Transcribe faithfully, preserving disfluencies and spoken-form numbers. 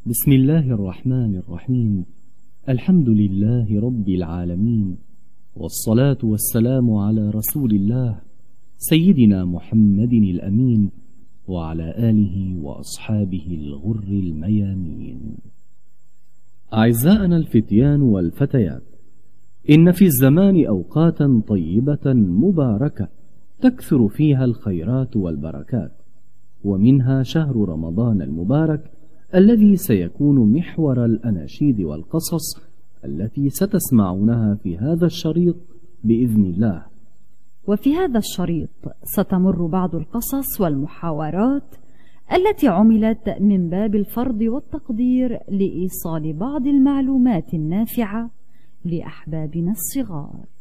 بسم الله الرحمن الرحيم. الحمد لله رب العالمين، والصلاة والسلام على رسول الله سيدنا محمد الأمين وعلى آله وأصحابه الغر الميامين. أعزائنا الفتيان والفتيات، إن في الزمان أوقاتا طيبة مباركة تكثر فيها الخيرات والبركات، ومنها شهر رمضان المبارك الذي سيكون محور الأناشيد والقصص التي ستسمعونها في هذا الشريط بإذن الله. وفي هذا الشريط ستمر بعض القصص والمحاورات التي عملت من باب الفرض والتقدير لإيصال بعض المعلومات النافعة لأحبابنا الصغار.